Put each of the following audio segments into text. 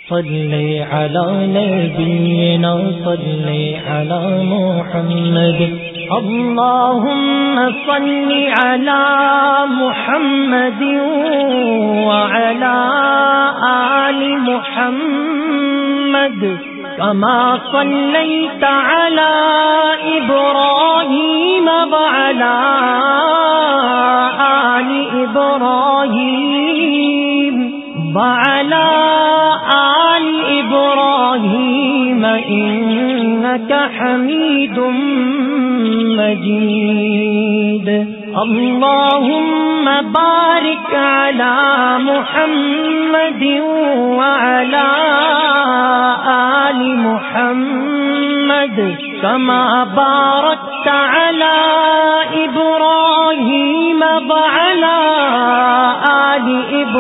صلی علی نبینا صلی علی محمد اللهم صل على محمد وعلى آل محمد كما صليت على إبراهيم وعلى آل إبراهيم وعلى آل إبراهيم إنك حميد مجيد اللهم بارك على محمد وعلى آل محمد كما باركت على إبراهيم وعلى آل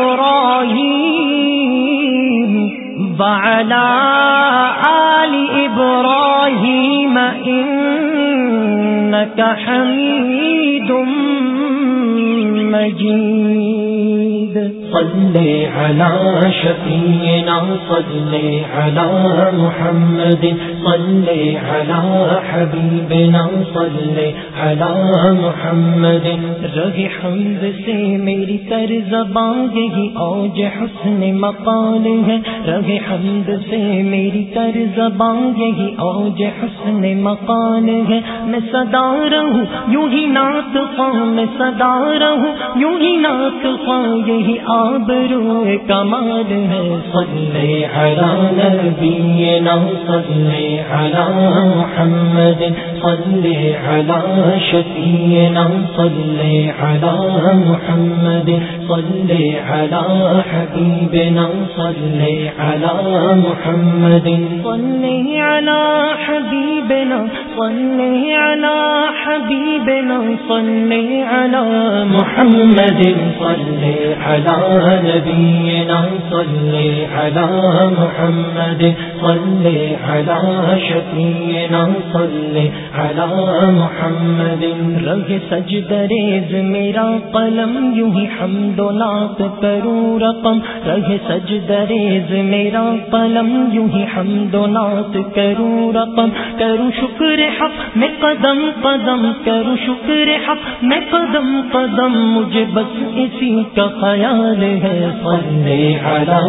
إبراهيم وعلى آل إبراهيم إنك حميد مجيد صل على شفيعنا صل على محمد صل على حبيبنا صل على محمد رہ حمد سے میری تر زبان یہی اوج حسن مقال ہے رہ حمد سے میری تر زبان یہی اوج حسن مقال ہے میں صدا رہوں یوں ہی نعت خواں میں صدا رہوں یوں ہی نعت خواں یہی آبرو کمال ہے صلی علی نبینا صلی علی محمد صلی علی شفیعنا صلی علی محمد صلی علی حبیبنا صلی علی محمد صلی علی حبیبنا صلی علی حبیبنا صلی علی محمد صلی علی نبینا صلی علی محمد صلی علی شفیعنا صلی علی محمد رگ سجدریز میرا قلم یوں ہی حمد و نعت کروں رقم رگ سجدریز میرا قلم یوں ہی حمد و نعت کروں رقم کروں شکر حق میں قدم قدم کروں شکر حق میں قدم قدم مجھے بس اسی کا خیال ہے صلی علی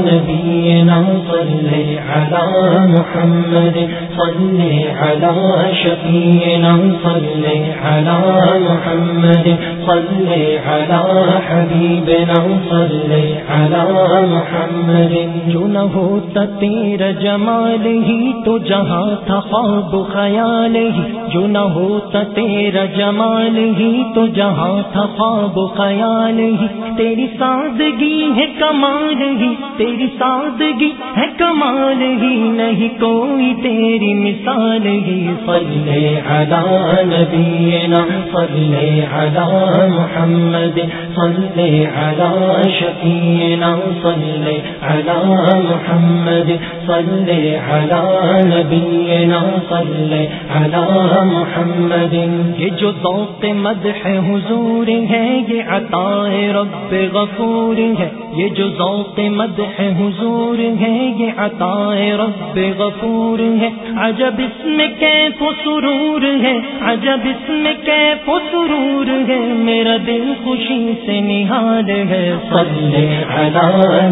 نبینا صلی علی محمد صلی علی شفیعنا صلی علی محمد صلی علی حبیبنا صلی علی محمد جو نہ ہوتا تیرا جمال ہی تو جہاں تھا خواب خیال ہی جو نہ ہوتا تیرا جمال ہی تو جہاں تھا خواب خیال ہی تیری سادگی ہے کمال ہی تیری سادگی ہے کمال ہی نہیں کوئی تیری مثال ہی صلی علی نبینا صلی علی محمد صلی علی شفیعنا صلی علی محمد صلی علی نبینا صلی علی محمد یہ جو ذوق مدح حضور ہے یہ عطا رب غفور ہے یہ جو ذوق مدح حضور ہے یہ عطا رب غفور ہے عجب اس میں کیف و سرور ہے عجب اس میں کیف و سرور ہے میرا دل خوشی سے نہال ہے صلی علی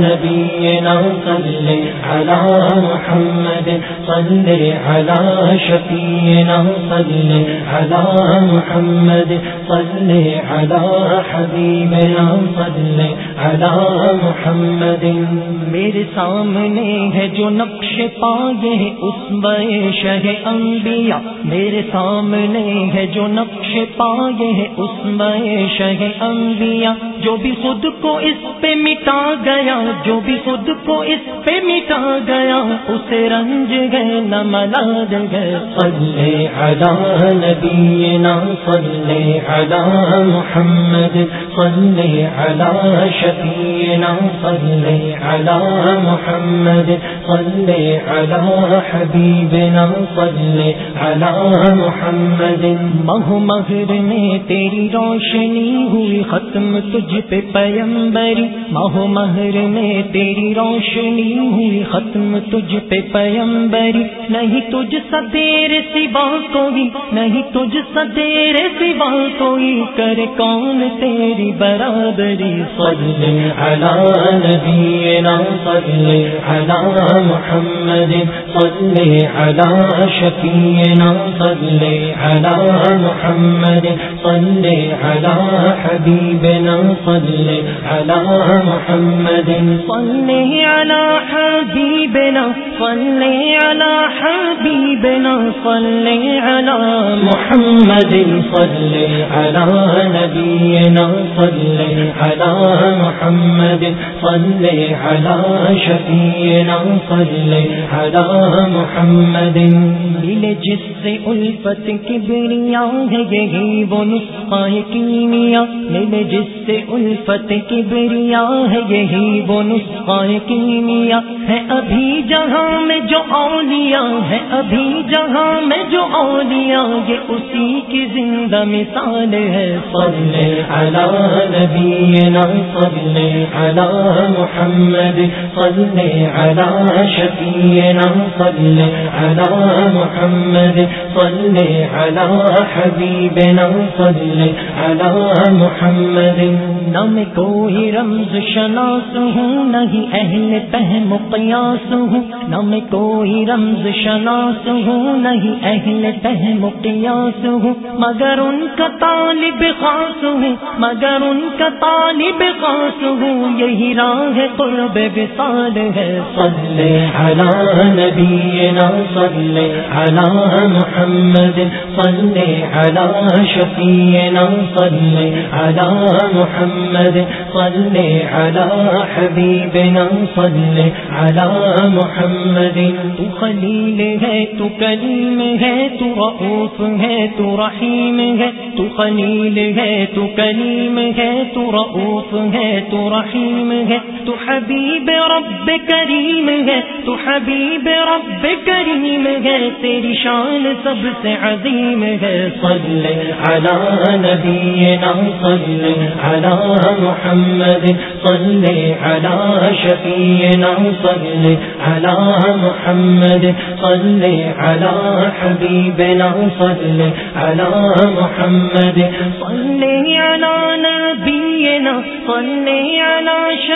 نبینا صلی علی محمد صلی علی شفیعنا صلی علی محمد صلی علی حبیبنا صلی علی محمد میرے سامنے ہے جو نقش پائے اس بے شہ انبیاء میرے سامنے ہے جو نقش پائے اس بے شہ انبیاء جو بھی خود کو اس پہ مٹا گیا جو بھی خود کو اس پہ مٹا گیا اسے رنج گئے نہ ملال گئے صلی علی نبینا صلی علی محمد صلی علی شفیعنا صلی علی محمد صلی علی حبیبنا حبیبنا صلی علی محمد. ماہ مہر میں تیری روشنی ہوئی ختم تجھ پہ پیمبری. ماہ مہر میں تیری روشنی ہوئی ختم تجھ پہ پیمبری. نہیں تجھ سا تیرے سوا کوئی, نہیں تجھ سا تیرے سوا کوئی, کرے کون تیری برابری. صلی علی نبینا صلی علی محمد. صلی علی شفیعنا صلی علی محمد. صلی علی حبیبنا صلی علی محمد. صلی علی حبیبنا صلی علی حبیبنا صلی علی محمد. صلی علی نبینا صلی علی محمد. صلی علی شفیعنا صلی علی محمد. ملے جس سے الفت کبریا ہے یہی وہ نسخہ کیمیا. ملے جس سے الفت کبریا ہے یہی وہ نسخہ کیمیا. ہے ابھی جہاں میں جو اولیاء, ہے ابھی جہاں میں جو اولیاء, یہ اسی کی زندہ مثال ہے. صلی علی نبینا صلی علی محمد. صلی علی شفیعنا صلی علی محمد. صلی علی حبیبنا صلی علی محمد. نہ میں کوئی رمز شناس ہوں, نہیں اہل فہم و قیاس ہوں. نہ میں کوئی رمز شناس ہوں, نہیں اہل فہم و قیاس ہوں, مگر ان کا طالب خاص ہوں, مگر ان کا طالب خاص ہوں. یہی راہ قرب وصال ہے. صلی علی نبینا صلی علی محمد. صلی علی شفیعنا صلی علی محمد. صلی علی حبیبنا صلی علی محمد. تو خلیل ہے, تو کلیم ہے, تو رؤوف ہے, تو رحیم ہے. تو خلیل ہے, تو کلیم ہے, تو رؤوف ہے, تو رحیم ہے. تو حبیب رب کریم ہے, تو حبیب رب کریم ہے. تیری شان سب سے عظیم ہے. صلی علی نبینا صلی علی محمد. صلی علی شفیعنا صلی علی محمد. صلی علی حبیبنا صلی علی محمد. صلی علی نبینا صلی علی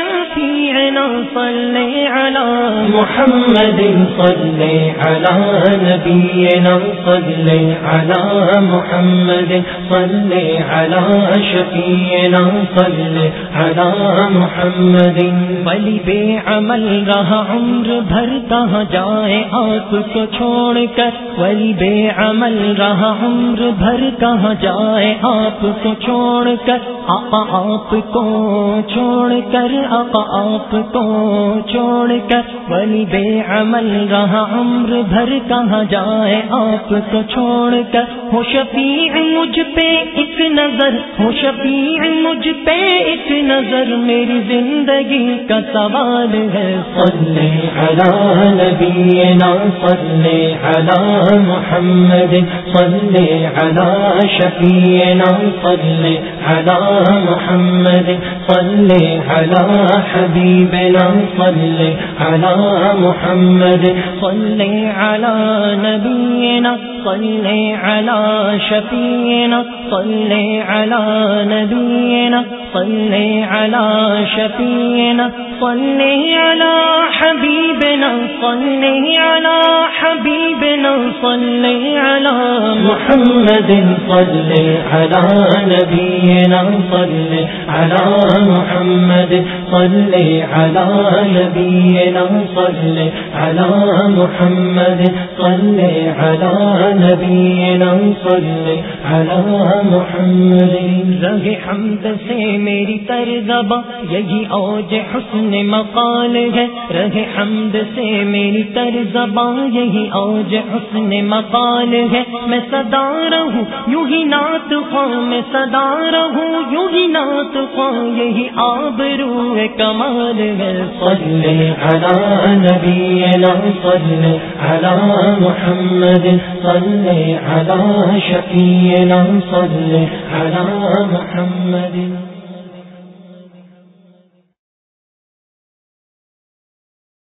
شفیعنا صلی علی محمد. صلی علی نبینا صلی علی محمد. صلی علی شفیعنا صلی علی محمد. ولی بے عمل رہا عمر بھر کہاں جائے آپ کو چھوڑ کر. ولی بے عمل رہا عمر بھر کہاں جائے آپ کو چھوڑ کر. آقا آپ کو چھوڑ کر, آقا آپ کو چھوڑ کر. ولی بے عمل رہا عمر بھر کہاں جائے آپ کو چھوڑ کر. ہو شفیع مجھ پہ ایک نظر, ہو شفیع مجھ پہ ایک نظر, میری زندگی کا سوال ہے. صلی علی نبینا صلی علی محمد. صلی علی شفیعنا صلی علی محمد. صلی علی حبیبنا صلی علی محمد. صلی علی نبینا صلی علی شفیعنا صلی علی نبینا صلی علی شفیعنا صلی علی حبیبنا صلی علی حبیبنا صلی علی محمد. صلی علی نبینا صلی علی محمد. صلی علی نبینا صلی علی محمد. صلی علی نبینا صلی علی محمد. رہے حمد سے میری ترزباں یہی اوج حسن مقال ہے. رہے حمد سے میری تر زبان یہی اوج حسن مقال ہے، میں صدا رہوں یوں ہی نعت خواں، میں صدا رہوں یوں ہی نعت خواں، یہی آبرو کمال ہے۔ صلی علی نبینا صلی علی محمد صلی علی شفیعنا صلی علی محمد۔